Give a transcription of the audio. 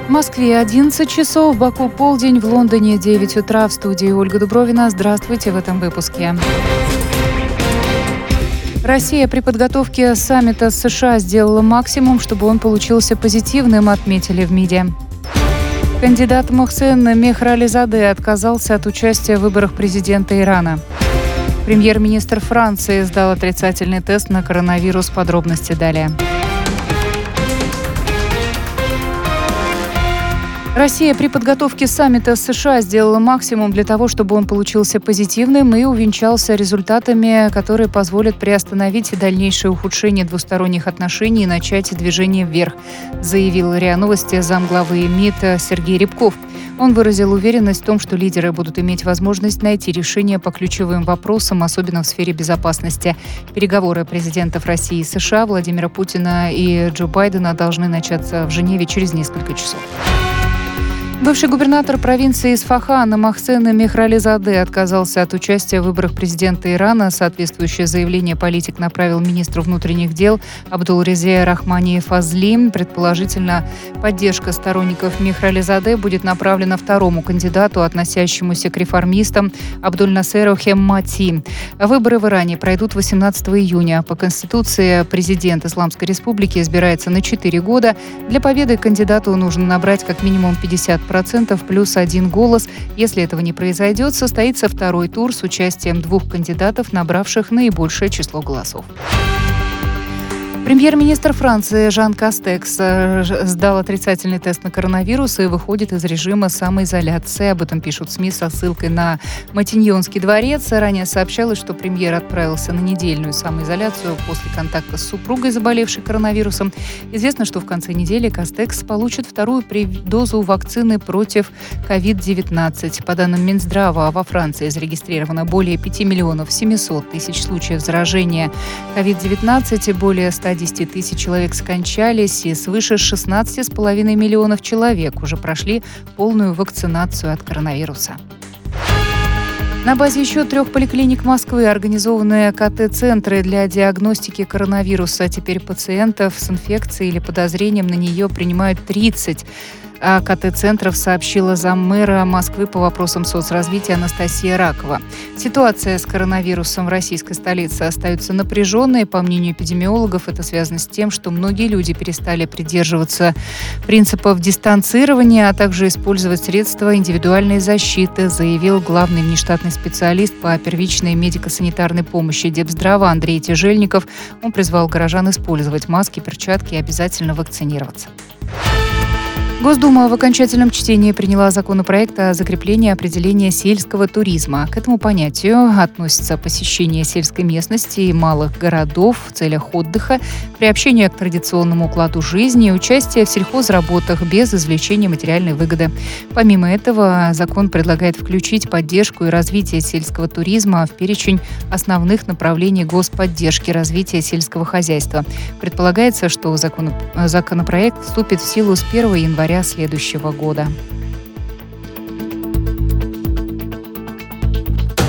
В Москве 11 часов, в Баку полдень, в Лондоне 9 утра. В студии Ольга Дубровина. Здравствуйте в этом выпуске. Россия при подготовке саммита с США сделала максимум, чтобы он получился позитивным, отметили в МИДе. Кандидат Мохсен Мехрализадeh отказался от участия в выборах президента Ирана. Премьер-министр Франции сдал отрицательный тест на коронавирус. Подробности далее. Россия при подготовке саммита с США сделала максимум для того, чтобы он получился позитивным и увенчался результатами, которые позволят приостановить дальнейшее ухудшение двусторонних отношений и начать движение вверх, заявил РИА Новости замглавы МИД Сергей Рябков. Он выразил уверенность в том, что лидеры будут иметь возможность найти решение по ключевым вопросам, особенно в сфере безопасности. Переговоры президентов России и США Владимира Путина и Джо Байдена должны начаться в Женеве через несколько часов. Бывший губернатор провинции Исфахан Мохсен Мехрализадeh отказался от участия в выборах президента Ирана. Соответствующее заявление политик направил министру внутренних дел Абдулрезе Рахмани Фазли. Предположительно, поддержка сторонников Мехрализадeh будет направлена второму кандидату, относящемуся к реформистам, Абдуль-Насеру Хеммати. Выборы в Иране пройдут 18 июня. По Конституции президент Исламской Республики избирается на 4 года. Для победы кандидату нужно набрать как минимум 50% плюс 1 голос. Если этого не произойдет, состоится второй тур с участием двух кандидатов, набравших наибольшее число голосов. Премьер-министр Франции Жан Кастекс сдал отрицательный тест на коронавирус и выходит из режима самоизоляции. Об этом пишут СМИ со ссылкой на Матиньонский дворец. Ранее сообщалось, что премьер отправился на недельную самоизоляцию после контакта с супругой, заболевшей коронавирусом. Известно, что в конце недели Кастекс получит вторую дозу вакцины против COVID-19. По данным Минздрава, во Франции зарегистрировано более 5 миллионов 700 тысяч случаев заражения COVID-19, более 110 тысяч человек скончались, и свыше 16,5 миллионов человек уже прошли полную вакцинацию от коронавируса. На базе еще 3 поликлиник Москвы организованы КТ-центры для диагностики коронавируса. Теперь пациентов с инфекцией или подозрением на нее принимают 30. О КТ-центров сообщила заммэра Москвы по вопросам соцразвития Анастасия Ракова. Ситуация с коронавирусом в российской столице остается напряженной. По мнению эпидемиологов, это связано с тем, что многие люди перестали придерживаться принципов дистанцирования, а также использовать средства индивидуальной защиты, заявил главный внештатный специалист по первичной медико-санитарной помощи Депздрава Андрей Тяжельников. Он призвал горожан использовать маски, перчатки и обязательно вакцинироваться. Госдума в окончательном чтении приняла законопроект о закреплении определения сельского туризма. К этому понятию относятся посещение сельской местности и малых городов в целях отдыха, приобщение к традиционному укладу жизни и участие в сельхозработах без извлечения материальной выгоды. Помимо этого, закон предлагает включить поддержку и развитие сельского туризма в перечень основных направлений господдержки развития сельского хозяйства. Предполагается, что законопроект вступит в силу с 1 января следующего года.